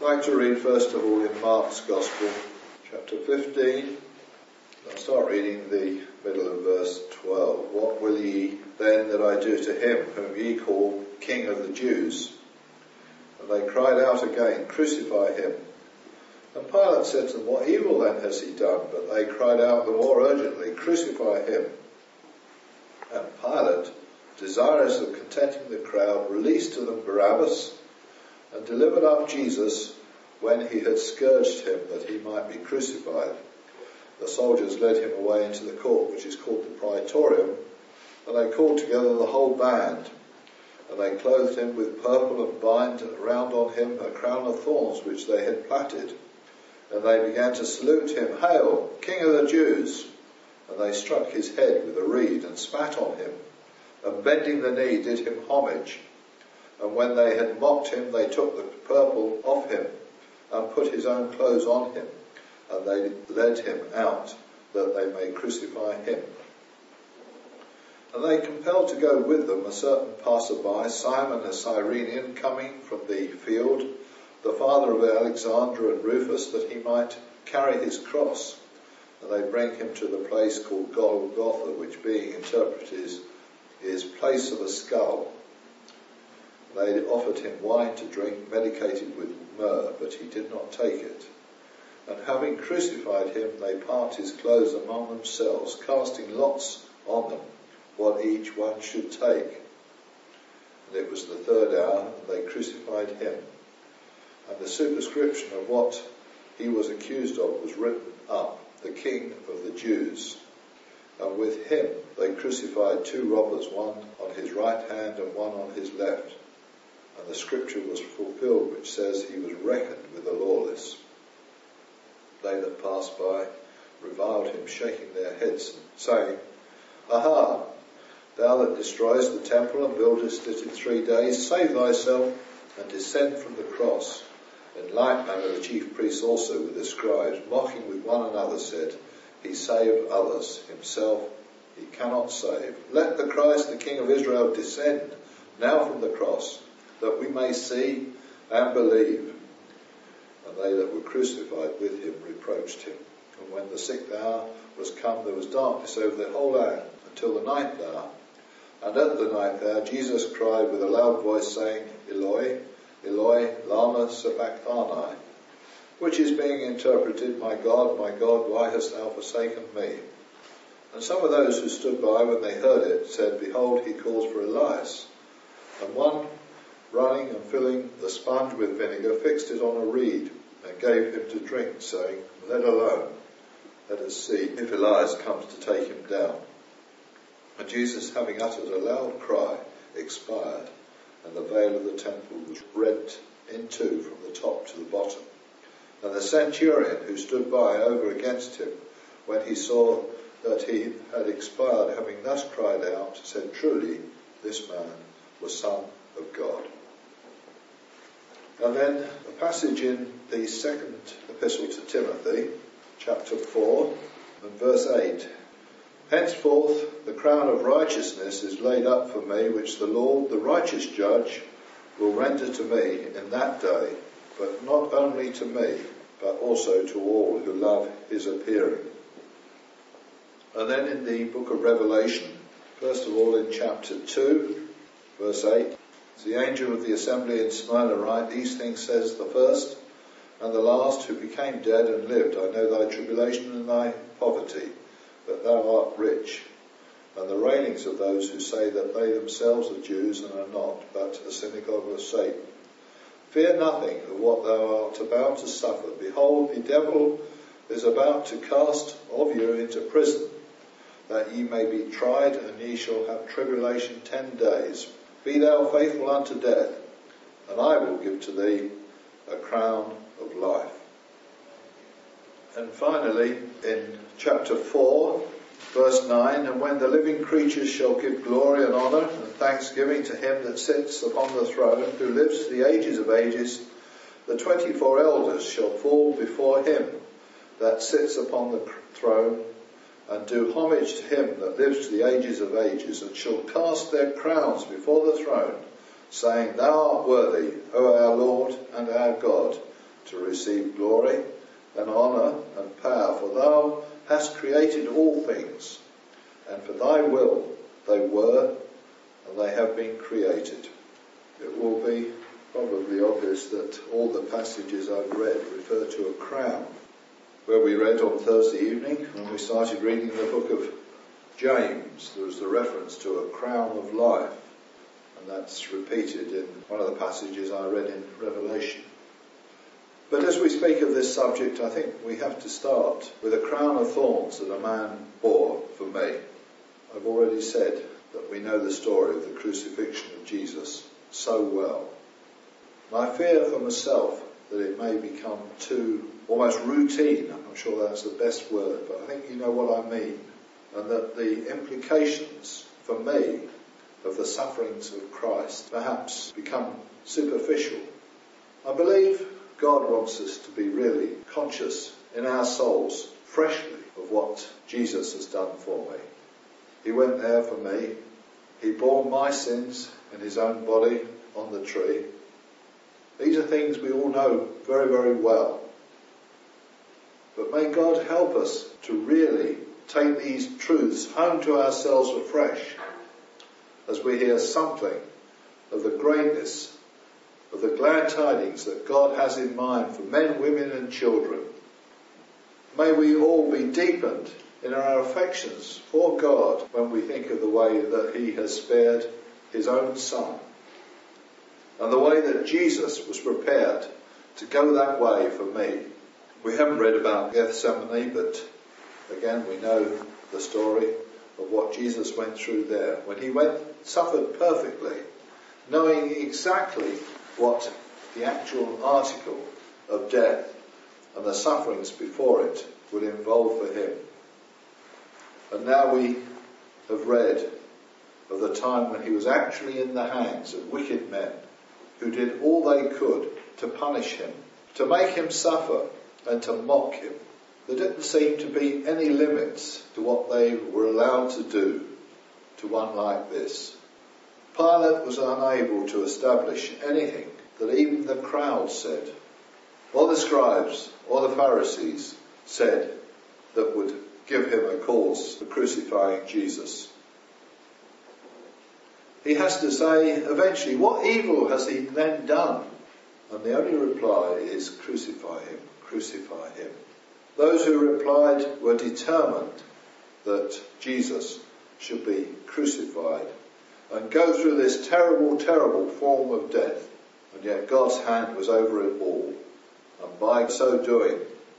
I'd like to read first of all in Mark's Gospel, chapter 15. I'll start reading the middle of verse 12. What will ye then that I do to him whom ye call King of the Jews? And they cried out again, Crucify him. And Pilate said to them, What evil then has he done? But they cried out the more urgently, Crucify him. And Pilate, desirous of contenting the crowd, released to them Barabbas, and delivered up Jesus when he had scourged him, that he might be crucified. The soldiers led him away into the court, which is called the Praetorium, and they called together the whole band. And they clothed him with purple and bind round on him a crown of thorns which they had plaited. And they began to salute him, Hail, King of the Jews! And they struck his head with a reed and spat on him, and bending the knee did him homage. And when they had mocked him, they took the purple off him, and put his own clothes on him, and they led him out, that they may crucify him. And they compelled to go with them a certain passerby, Simon a Cyrenian, coming from the field, the father of Alexander and Rufus, that he might carry his cross. And they bring him to the place called Golgotha, which being interpreted is place of a skull. They offered him wine to drink, medicated with myrrh, but he did not take it. And having crucified him, they part his clothes among themselves, casting lots on them, what each one should take. And it was the third hour, and they crucified him. And the superscription of what he was accused of was written up, the King of the Jews. And with him they crucified two robbers, one on his right hand and one on his left. And the scripture was fulfilled, which says he was reckoned with the lawless. They that passed by reviled him, shaking their heads, saying, Aha! Thou that destroyest the temple and buildest it in 3 days, save thyself and descend from the cross. In like manner the chief priests also with the scribes, mocking with one another, said, He saved others, himself he cannot save. Let the Christ, the King of Israel, descend now from the cross, that we may see and believe. And they that were crucified with him reproached him. And when the 6th hour was come, there was darkness over the whole land until the 9th hour. And at the 9th hour Jesus cried with a loud voice, saying, Eloi, Eloi, lama sabachthani, which is being interpreted, my God, why hast thou forsaken me? And some of those who stood by when they heard it said, Behold, he calls for Elias. And one, running and filling the sponge with vinegar, fixed it on a reed, and gave him to drink, saying, Let alone, let us see if Elias comes to take him down. And Jesus, having uttered a loud cry, expired, and the veil of the temple was rent in two from the top to the bottom. And the centurion who stood by over against him, when he saw that he had expired, having thus cried out, said, Truly, this man was Son of God. And then a passage in the second epistle to Timothy, chapter 4, and verse 8. Henceforth the crown of righteousness is laid up for me, which the Lord, the righteous judge, will render to me in that day, but not only to me, but also to all who love his appearing. And then in the book of Revelation, first of all in chapter 2, verse 8, the angel of the assembly in Smyrna write, These things says the first and the last, who became dead and lived. I know thy tribulation and thy poverty, but thou art rich. And the railings of those who say that they themselves are Jews and are not, but a synagogue of Satan. Fear nothing of what thou art about to suffer. Behold, the devil is about to cast of you into prison, that ye may be tried, and ye shall have tribulation 10 days. Be thou faithful unto death, and I will give to thee a crown of life. And finally, in chapter 4, verse 9, And when the living creatures shall give glory and honour and thanksgiving to him that sits upon the throne, who lives to the ages of ages, the 24 elders shall fall before him that sits upon the throne, and do homage to him that lives to the ages of ages, and shall cast their crowns before the throne, saying, Thou art worthy, O our Lord and our God, to receive glory and honour and power, for thou hast created all things, and for thy will they were, and they have been created. It will be probably obvious that all the passages I've read refer to a crown. Where we read on Thursday evening, when we started reading the book of James, there was the reference to a crown of life, and that's repeated in one of the passages I read in Revelation. But as we speak of this subject, I think we have to start with a crown of thorns that a man bore for me. I've already said that we know the story of the crucifixion of Jesus so well. And I fear for myself that it may become too almost routine. I'm not sure that's the best word, but I think you know what I mean. And that the implications for me of the sufferings of Christ perhaps become superficial. I believe God wants us to be really conscious in our souls freshly of what Jesus has done for me. He went there for me. He bore my sins in his own body on the tree. These are things we all know very, very well. But may God help us to really take these truths home to ourselves afresh as we hear something of the greatness of the glad tidings that God has in mind for men, women and children. May we all be deepened in our affections for God when we think of the way that he has spared his own son and the way that Jesus was prepared to go that way for me. We haven't read about Gethsemane, but again we know the story of what Jesus went through there. When he suffered perfectly, knowing exactly what the actual article of death and the sufferings before it would involve for him. And now we have read of the time when he was actually in the hands of wicked men who did all they could to punish him, to make him suffer and to mock him. There didn't seem to be any limits to what they were allowed to do to one like this. Pilate was unable to establish anything that even the crowd said, or the scribes, or the Pharisees said that would give him a cause for crucifying Jesus. He has to say eventually, what evil has he then done? And the only reply is, crucify him, crucify him. Those who replied were determined that Jesus should be crucified and go through this terrible, terrible form of death. And yet God's hand was over it all. And by so doing,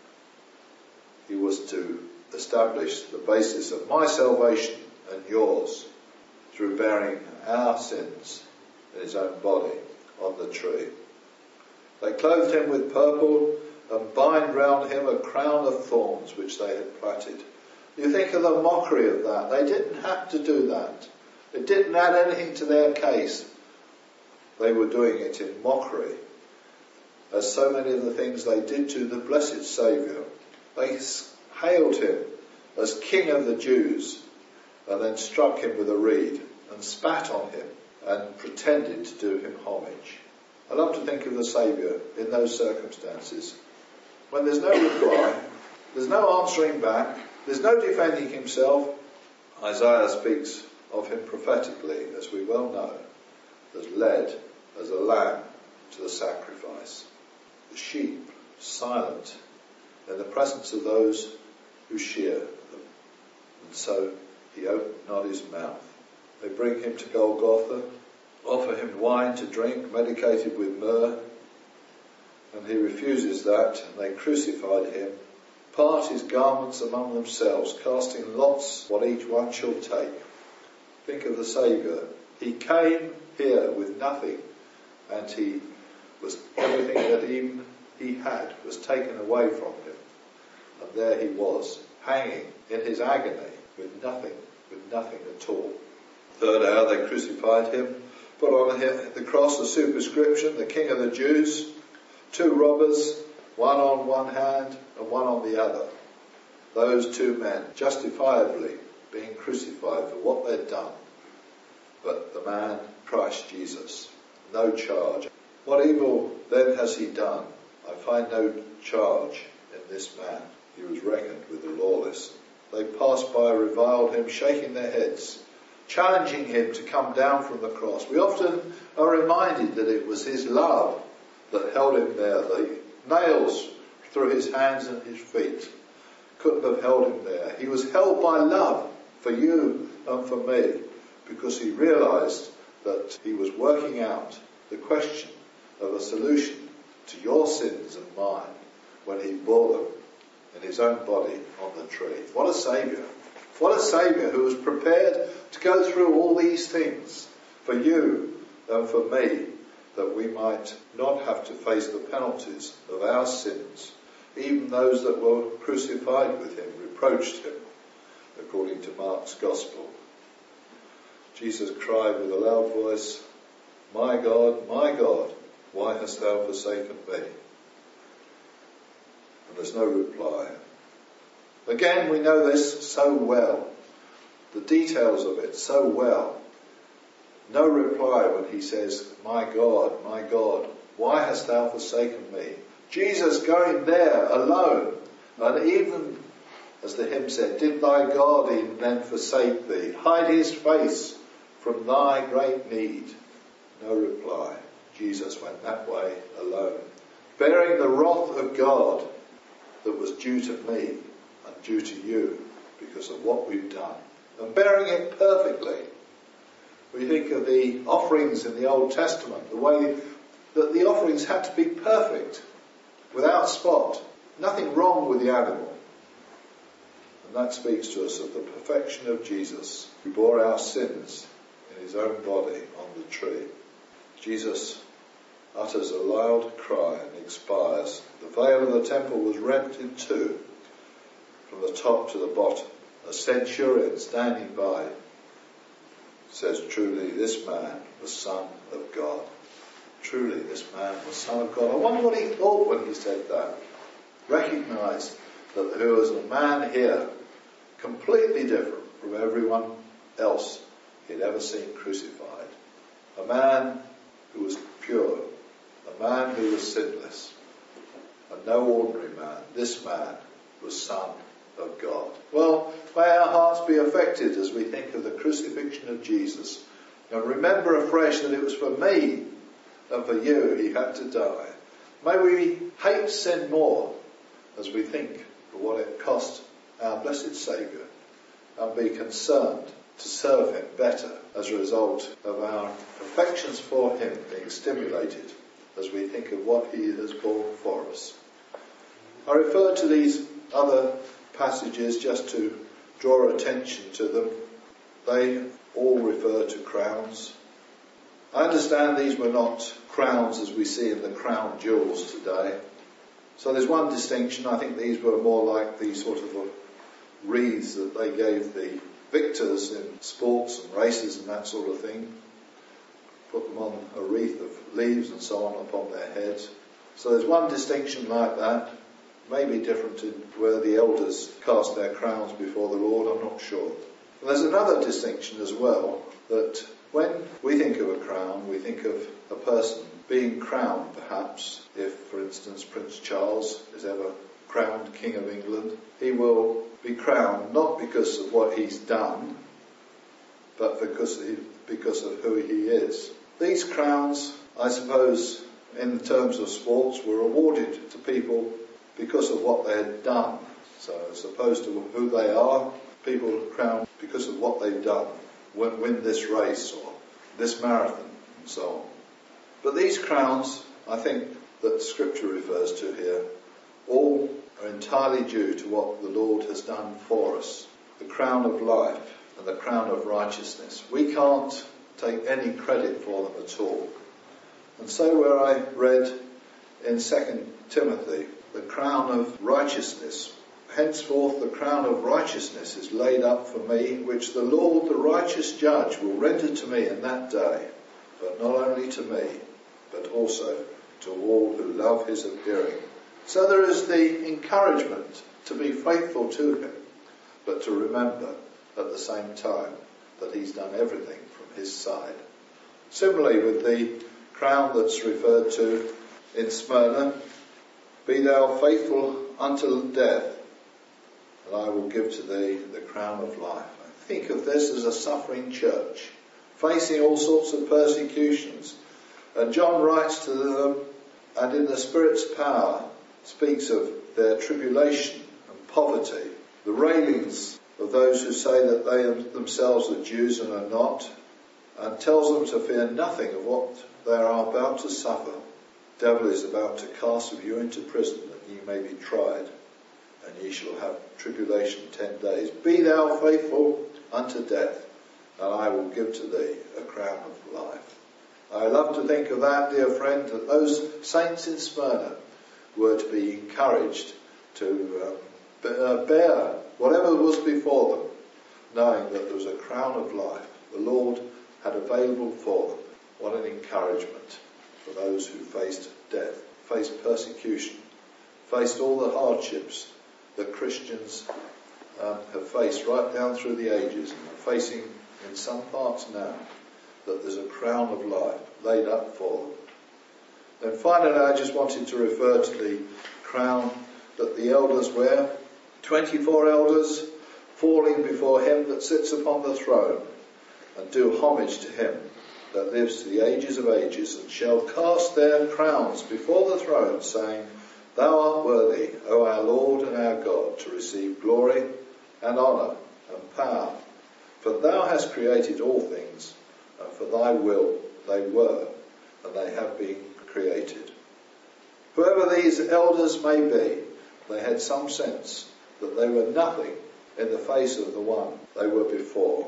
he was to establish the basis of my salvation and yours through bearing our sins in his own body on the tree. They clothed him with purple and bind round him a crown of thorns which they had plaited. You think of the mockery of that. They didn't have to do that. It didn't add anything to their case. They were doing it in mockery, as so many of the things they did to the blessed Saviour. They hailed him as King of the Jews and then struck him with a reed and spat on him and pretended to do him homage. I love to think of the Saviour in those circumstances. When there's no reply, there's no answering back, there's no defending himself. Isaiah speaks of him prophetically, as we well know, as led as a lamb to the sacrifice. The sheep silent in the presence of those who shear them. And so he opened not his mouth. They bring him to Golgotha, offer him wine to drink, medicated with myrrh, and he refuses that, and they crucified him, part his garments among themselves, casting lots what each one shall take. Think of the Saviour. He came here with nothing, and everything that even he had was taken away from him. And there he was, hanging in his agony with nothing at all. Third hour they crucified him, put on the cross the superscription, the King of the Jews, 2 robbers, one on one hand and one on the other. Those 2 men justifiably being crucified for what they'd done. But the man, Christ Jesus, no charge. What evil then has he done? I find no charge in this man. He was reckoned with the lawless. They passed by, reviled him, shaking their heads, challenging him to come down from the cross. We often are reminded that it was his love that held him there. The nails through his hands and his feet couldn't have held him there. He was held by love for you and for me, because he realised that he was working out the question of a solution to your sins and mine when he bore them in his own body on the tree. What a Saviour! What a Saviour who was prepared to go through all these things for you and for me, that we might not have to face the penalties of our sins. Even those that were crucified with him reproached him, according to Mark's Gospel. Jesus cried with a loud voice, my God, why hast thou forsaken me? And there's no reply. Again, we know this so well, the details of it so well. No reply when he says, my God, why hast thou forsaken me? Jesus going there alone, and even, as the hymn said, did thy God even then forsake thee, hide his face from thy great need? No reply. Jesus went that way alone, bearing the wrath of God that was due to me and due to you because of what we've done, and bearing it perfectly. We think of the offerings in the Old Testament, the way that the offerings had to be perfect, without spot, nothing wrong with the animal. And that speaks to us of the perfection of Jesus, who bore our sins in his own body on the tree. Jesus utters a loud cry and expires. The veil of the temple was rent in two, from the top to the bottom. A centurion standing by says, truly this man was Son of God. Truly this man was Son of God. I wonder what he thought when he said that. Recognised that there was a man here completely different from everyone else he'd ever seen crucified. A man who was pure, a man who was sinless, and no ordinary man. This man was Son of God. Well, may our hearts be affected as we think of the crucifixion of Jesus, and remember afresh that it was for me and for you he had to die. May we hate sin more as we think of what it cost our blessed Saviour, and be concerned to serve him better as a result of our affections for him being stimulated as we think of what he has borne for us. I refer to these other passages just to draw attention to them. They all refer to crowns. I understand these were not crowns as we see in the crown jewels today. So there's one distinction. I think these were more like the sort of wreaths that they gave the victors in sports and races and that sort of thing. Put them on a wreath of leaves and so on upon their heads. So there's one distinction like that. Maybe different in where the elders cast their crowns before the Lord, I'm not sure. And there's another distinction as well, that when we think of a crown, we think of a person being crowned, perhaps, if, for instance, Prince Charles is ever crowned King of England. He will be crowned not because of what he's done, but because of who he is. These crowns, I suppose, in terms of sports, were awarded to people because of what they had done. So as opposed to who they are, people are crowned because of what they've done. Win this race or this marathon and so on. But these crowns, I think, that Scripture refers to here, all are entirely due to what the Lord has done for us. The crown of life and the crown of righteousness. We can't take any credit for them at all. And so where I read in 2 Timothy, the crown of righteousness, henceforth the crown of righteousness is laid up for me, which the Lord, the righteous judge, will render to me in that day, but not only to me, but also to all who love his appearing. So there is the encouragement to be faithful to him, but to remember at the same time that he's done everything from his side. Similarly with the crown that's referred to in Smyrna, Be thou faithful unto death, and I will give to thee the crown of life. Think of this as a suffering church, facing all sorts of persecutions. And John writes to them, and in the Spirit's power speaks of their tribulation and poverty, the railings of those who say that they themselves are Jews and are not, and tells them to fear nothing of what they are about to suffer. The devil is about to cast you into prison, that ye may be tried, and ye shall have tribulation 10 days. Be thou faithful unto death, and I will give to thee a crown of life. I love to think of that, dear friend, that those saints in Smyrna were to be encouraged to bear whatever was before them, knowing that there was a crown of life the Lord had available for them. What an encouragement for those who faced death, faced persecution, faced all the hardships that Christians have faced right down through the ages, and are facing in some parts now, that there's a crown of life laid up for them. Then finally, I just wanted to refer to the crown that the elders wear. 24 elders falling before him that sits upon the throne, and do homage to him that lives to the ages of ages, and shall cast their crowns before the throne, saying, Thou art worthy, O our Lord and our God, to receive glory and honour and power. For thou hast created all things, and for thy will they were, and they have been created. Whoever these elders may be, they had some sense that they were nothing in the face of the one they were before.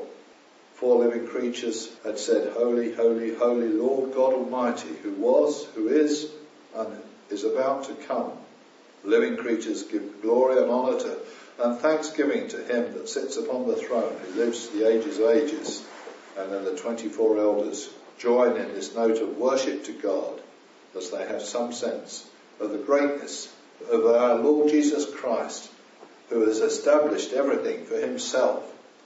4 living creatures had said, Holy, holy, holy, Lord God Almighty, who was, who is, and is about to come. Living creatures give glory and honour to and thanksgiving to him that sits upon the throne, who lives to the ages of ages. And then the 24 elders join in this note of worship to God, as they have some sense of the greatness of our Lord Jesus Christ, who has established everything for himself,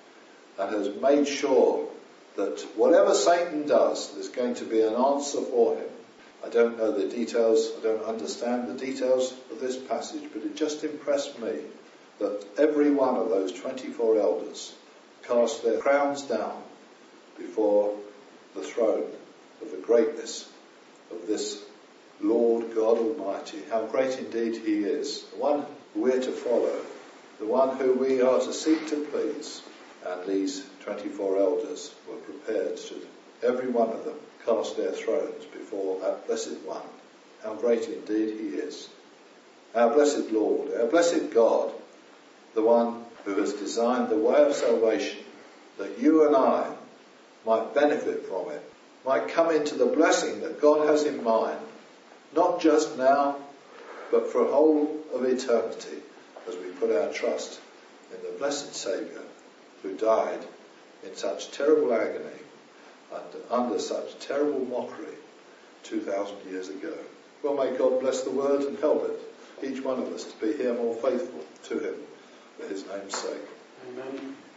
and has made sure that whatever Satan does, there's going to be an answer for him. I don't know the details, I don't understand the details of this passage, but it just impressed me that every one of those 24 elders cast their crowns down before the throne of the greatness of this Lord God Almighty. How great indeed he is, the one we're to follow, the one who we are to seek to please. And these 24 elders were prepared to, every one of them, cast their thrones before that blessed one. How great indeed he is. Our blessed Lord, our blessed God, the one who has designed the way of salvation, that you and I might benefit from it, might come into the blessing that God has in mind, not just now, but for a whole of eternity, as we put our trust in the blessed Saviour, who died in such terrible agony and under such terrible mockery 2,000 years ago. Well, may God bless the word and help it, each one of us, to be here more faithful to him for his name's sake. Amen.